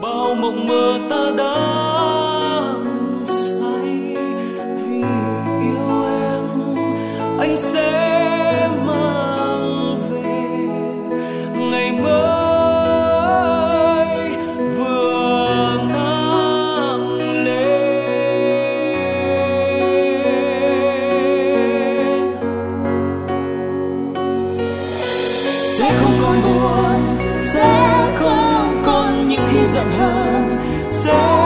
bao mộng mơ ta đã say. Vì yêu em anh sẽ mang về ngày mới vừa nắng lên. Sẽ không còn buồn, sẽ không còn những khi giận hờn, sẽ